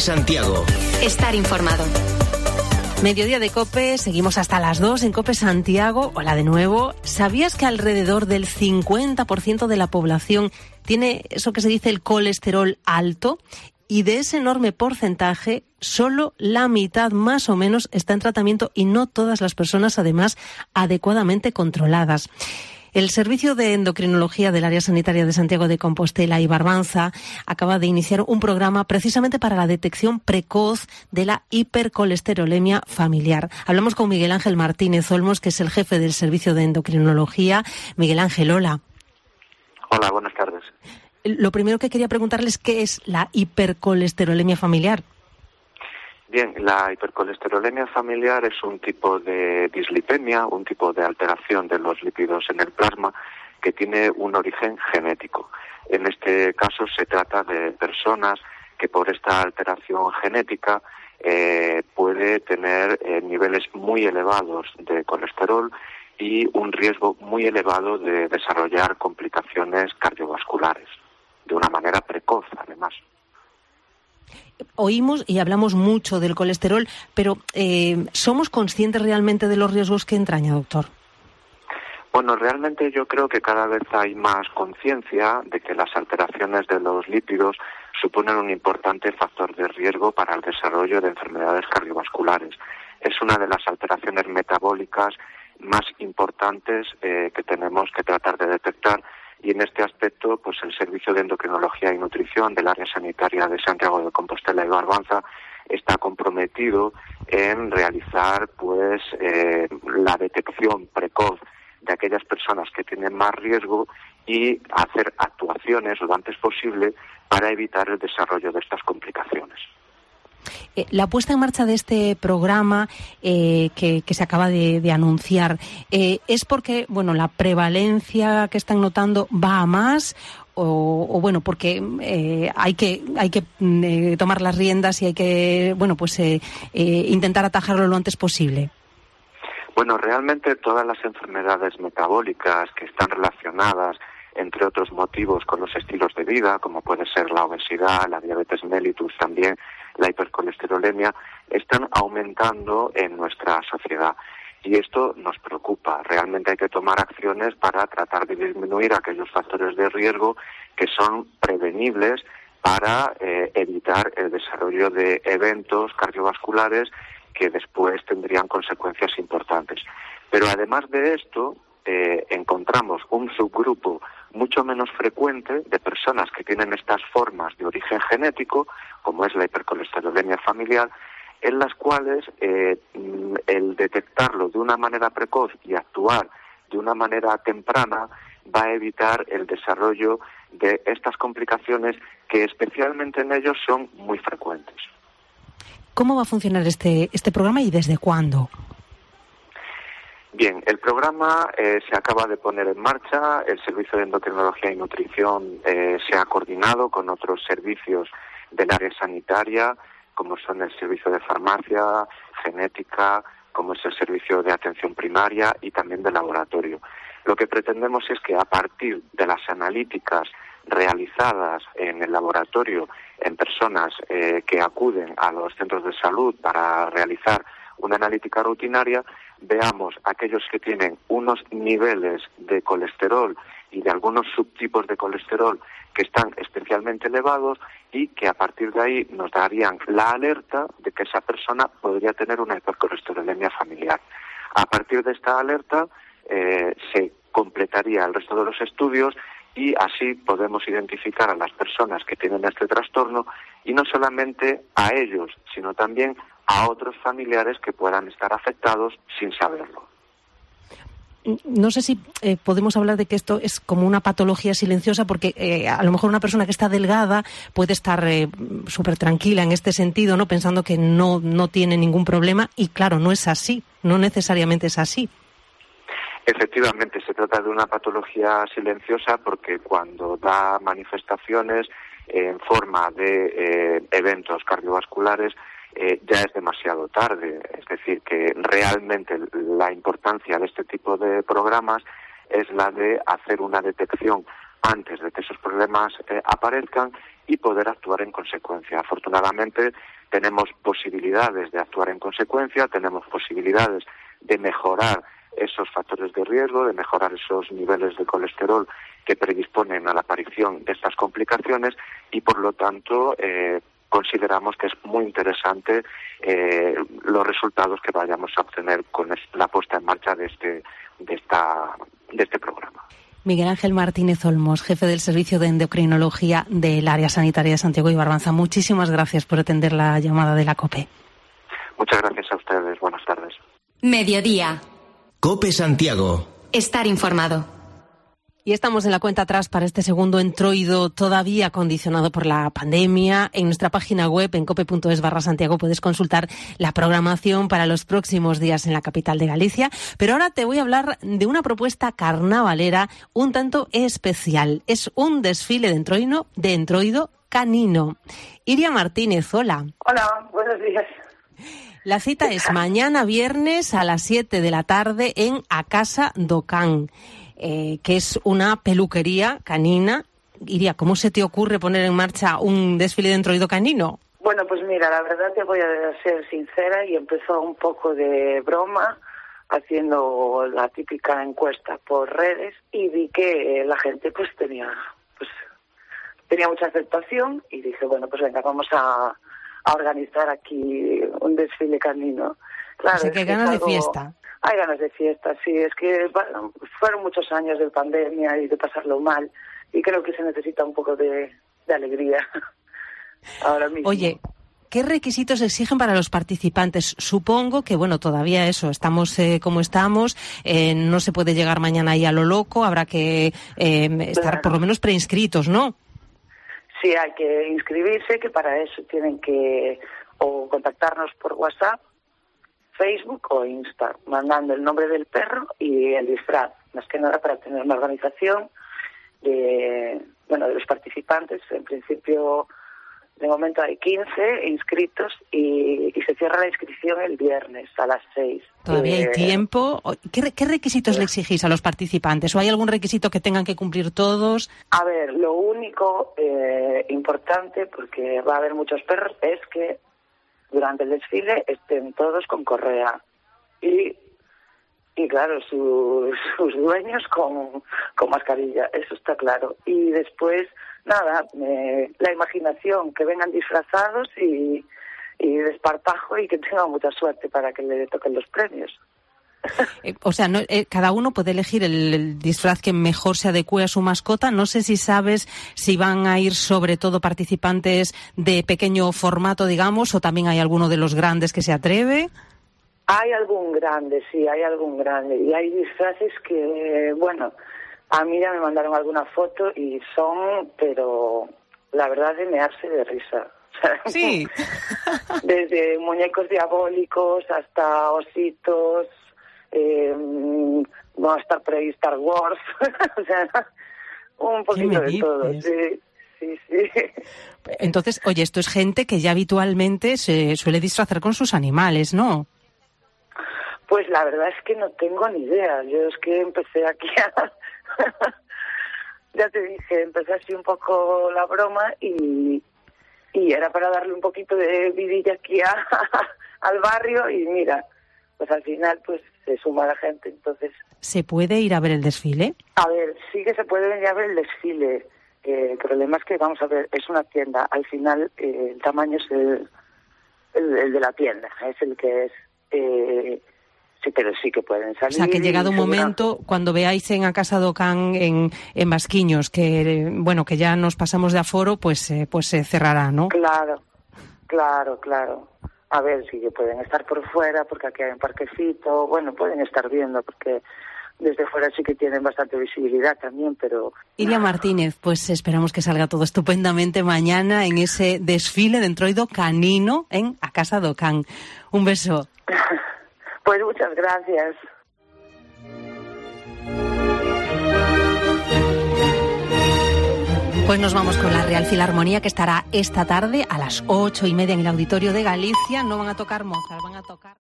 Santiago. Estar informado. Mediodía de COPE, seguimos hasta las 2 en COPE Santiago. Hola de nuevo. ¿Sabías que alrededor del 50% de la población tiene eso que se dice el colesterol alto? Y de ese enorme porcentaje, solo la mitad más o menos está en tratamiento y no todas las personas, además, adecuadamente controladas. El Servicio de Endocrinología del Área Sanitaria de Santiago de Compostela y Barbanza acaba de iniciar un programa precisamente para la detección precoz de la hipercolesterolemia familiar. Hablamos con Miguel Ángel Martínez Olmos, que es el jefe del Servicio de Endocrinología. Miguel Ángel, hola. Hola, buenas tardes. Lo primero que quería preguntarles, ¿qué es la hipercolesterolemia familiar? Bien, la hipercolesterolemia familiar es un tipo de dislipemia, un tipo de alteración de los lípidos en el plasma que tiene un origen genético. En este caso se trata de personas que por esta alteración genética puede tener niveles muy elevados de colesterol y un riesgo muy elevado de desarrollar complicaciones cardiovasculares, de una manera precoz además. Oímos y hablamos mucho del colesterol, pero ¿somos conscientes realmente de los riesgos que entraña, doctor? Bueno, realmente yo creo que cada vez hay más conciencia de que las alteraciones de los lípidos suponen un importante factor de riesgo para el desarrollo de enfermedades cardiovasculares. Es una de las alteraciones metabólicas más importantes que tenemos que tratar de detectar. Y en este aspecto, pues el Servicio de Endocrinología y Nutrición del Área Sanitaria de Santiago de Compostela y Barbanza está comprometido en realizar pues la detección precoz de aquellas personas que tienen más riesgo y hacer actuaciones lo antes posible para evitar el desarrollo de estas complicaciones. La puesta en marcha de este programa que se acaba de anunciar, ¿es porque la prevalencia que están notando va a más o porque hay que tomar las riendas y hay que intentar atajarlo lo antes posible? Bueno, realmente todas las enfermedades metabólicas que están relacionadas, entre otros motivos, con los estilos de vida, como puede ser la obesidad, la diabetes mellitus, también la hipercolesterolemia, están aumentando en nuestra sociedad. Y esto nos preocupa. Realmente hay que tomar acciones para tratar de disminuir aquellos factores de riesgo que son prevenibles para evitar el desarrollo de eventos cardiovasculares que después tendrían consecuencias importantes. Pero además de esto, encontramos un subgrupo mucho menos frecuente de personas que tienen estas formas de origen genético, como es la hipercolesterolemia familiar, en las cuales el detectarlo de una manera precoz y actuar de una manera temprana va a evitar el desarrollo de estas complicaciones que especialmente en ellos son muy frecuentes. ¿Cómo va a funcionar este programa y desde cuándo? Bien, el programa se acaba de poner en marcha. El Servicio de Endocrinología y Nutrición se ha coordinado con otros servicios del área sanitaria, como son el servicio de farmacia, genética, como es el servicio de atención primaria y también de laboratorio. Lo que pretendemos es que a partir de las analíticas realizadas en el laboratorio en personas que acuden a los centros de salud para realizar una analítica rutinaria, veamos aquellos que tienen unos niveles de colesterol y de algunos subtipos de colesterol que están especialmente elevados y que a partir de ahí nos darían la alerta de que esa persona podría tener una hipercolesterolemia familiar. A partir de esta alerta se completaría el resto de los estudios y así podemos identificar a las personas que tienen este trastorno y no solamente a ellos, sino también a otros familiares que puedan estar afectados sin saberlo. No sé si podemos hablar de que esto es como una patología silenciosa, porque a lo mejor una persona que está delgada puede estar súper tranquila en este sentido, ¿no? Pensando que no tiene ningún problema y claro, no es así, no necesariamente es así. Efectivamente, se trata de una patología silenciosa porque cuando da manifestaciones en forma de eventos cardiovasculares ya es demasiado tarde. Es decir, que realmente la importancia de este tipo de programas es la de hacer una detección antes de que esos problemas aparezcan y poder actuar en consecuencia. Afortunadamente tenemos posibilidades de actuar en consecuencia, tenemos posibilidades de mejorar esos factores de riesgo, de mejorar esos niveles de colesterol que predisponen a la aparición de estas complicaciones y, por lo tanto, consideramos que es muy interesante los resultados que vayamos a obtener con la puesta en marcha de este programa. Miguel Ángel Martínez Olmos, jefe del Servicio de Endocrinología del Área Sanitaria de Santiago y Barbanza. Muchísimas gracias por atender la llamada de la COPE. Muchas gracias a ustedes. Buenas tardes. Mediodía. COPE Santiago. Estar informado. Y estamos en la cuenta atrás para este segundo entroido todavía condicionado por la pandemia. En nuestra página web, en cope.es/Santiago, puedes consultar la programación para los próximos días en la capital de Galicia. Pero ahora te voy a hablar de una propuesta carnavalera un tanto especial. Es un desfile de entroido canino. Iria Martínez, hola. Hola, buenos días. La cita es mañana viernes a las 7 de la tarde en A Casa do Can. Que es una peluquería canina. Iria, ¿cómo se te ocurre poner en marcha un desfile de entroido canino? Bueno, pues mira, la verdad te voy a ser sincera y empezó un poco de broma haciendo la típica encuesta por redes y vi que la gente pues tenía mucha aceptación y dije, bueno, pues venga, vamos a organizar aquí un desfile canino. Claro, así que ganas de fiesta. Hay ganas de fiesta, sí. Es que fueron muchos años de pandemia y de pasarlo mal y creo que se necesita un poco de alegría ahora mismo. Oye, ¿qué requisitos exigen para los participantes? Supongo que, bueno, todavía estamos como estamos, no se puede llegar mañana ahí a lo loco, habrá que estar por lo menos preinscritos, ¿no? Sí, hay que inscribirse, que para eso tienen que o contactarnos por WhatsApp, Facebook o Insta, mandando el nombre del perro y el disfraz, más que nada para tener una organización de los participantes. En principio, de momento hay 15 inscritos y se cierra la inscripción el viernes a las 6. ¿Todavía hay tiempo? ¿Qué requisitos le exigís a los participantes? ¿O hay algún requisito que tengan que cumplir todos? A ver, lo único importante, porque va a haber muchos perros, es que durante el desfile estén todos con correa y claro, sus dueños con mascarilla, eso está claro. Y después, nada, la imaginación, que vengan disfrazados y desparpajo y que tengan mucha suerte para que le toquen los premios. O sea, cada uno puede elegir el disfraz que mejor se adecue a su mascota. No sé si sabes si van a ir sobre todo participantes de pequeño formato, digamos, o también hay alguno de los grandes que se atreve. Hay algún grande, sí, hay algún grande. Y hay disfraces que, bueno, a mí ya me mandaron alguna foto y son, pero la verdad, de mearse de risa. Sí. Desde muñecos diabólicos hasta ositos, va a estar por ahí Star Wars, o sea, un poquito de todo, sí. Entonces, oye, esto es gente que ya habitualmente se suele disfrazar con sus animales, ¿no? Pues la verdad es que no tengo ni idea. Yo es que empecé aquí ya te dije, empecé así un poco la broma y era para darle un poquito de vidilla aquí al barrio y mira, pues al final pues se suma la gente, entonces... ¿Se puede ir a ver el desfile? A ver, sí que se puede venir a ver el desfile. El problema es que, vamos a ver, es una tienda. Al final el tamaño es el de la tienda, es el que es... sí, pero sí que pueden salir. O sea, que llegado un momento, cuando veáis en A Casa do Can en Basquiños, que bueno, que ya nos pasamos de aforo, pues se cerrará, ¿no? Claro. A ver si pueden estar por fuera, porque aquí hay un parquecito, bueno, pueden estar viendo, porque desde fuera sí que tienen bastante visibilidad también, pero... Iria Martínez, pues esperamos que salga todo estupendamente mañana en ese desfile de entroido canino en A Casa do Can. Un beso. Pues muchas gracias. Pues nos vamos con la Real Filarmonía, que estará esta tarde a las 8:30 en el Auditorio de Galicia. No van a tocar Mozart, van a tocar...